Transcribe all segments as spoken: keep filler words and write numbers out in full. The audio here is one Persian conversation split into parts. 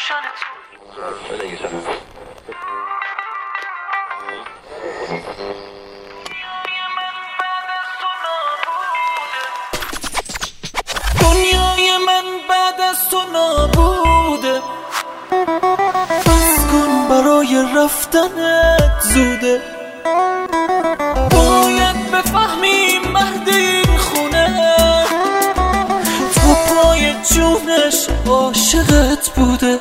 دنیای من بعد از تو نابوده، بس کن برای رفتنت زوده. باید بفهمی مرد این خونه تو پای جونش عاشقت بوده.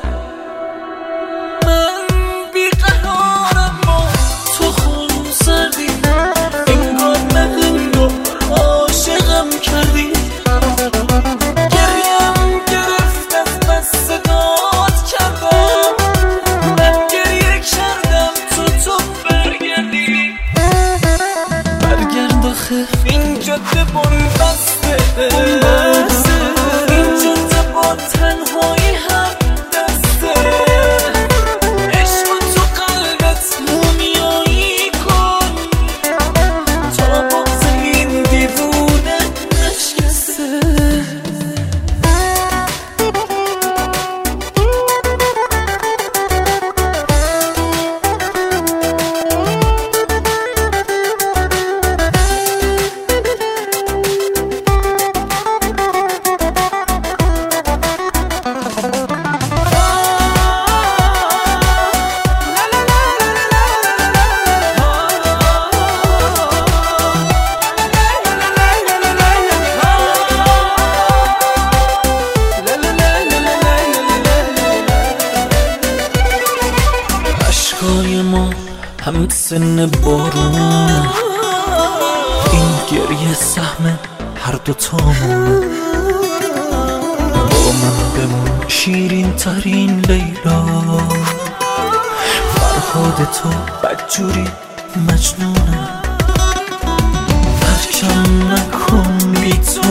من بیقرارم و تو خون سردی، انگار نه انگار عاشقم کردی. گریم گرفت از بس صدات کردم، من گریه کردم تو تو برگردی. برگرد آخه این جاده بنبسته، این جاده با تنهایی هم دسته. عشق تو قلبت مومیایی کن تا بغض این دیوونه نشکسته. اشکای ما هم سن بارون، این گریه سهم هر دوتامون. با من بمون شیرین ترین لیلا، فرهاد تو بدجوری مجنونه. ترکم نکن بی تو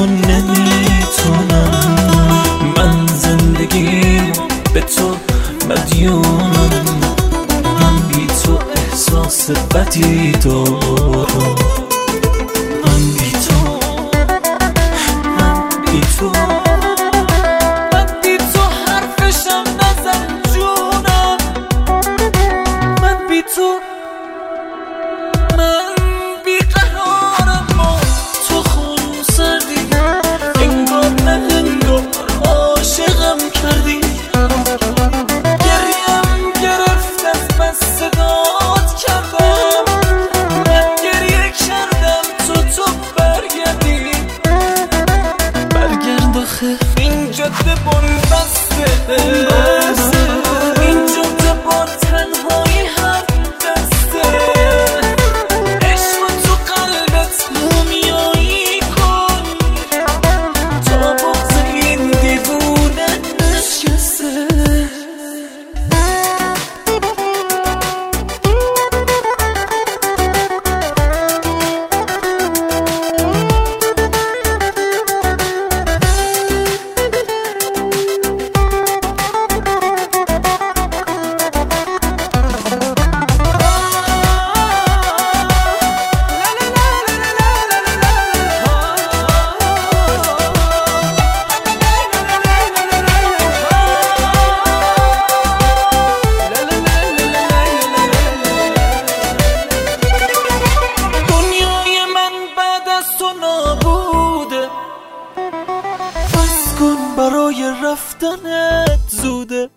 نمیتونم، من زندگیم به تو مدیونم. تو احساس بدی دارم، من بی تو، من بی تو، من بی تو حرفشم نزن جونم. من بی تو، من بی قرارم و تو خون سردی، انگار نه انگار عاشقم کردی. صدات کردم، من گریه کردم تو تو برگردی. برگرد آخه این جاده بنبسته، این جاده با تنهایی هم دسته. عشق تو قلبت مومیایی کن تا بغض این دیوونه نشکسته. برای رفتنت زوده.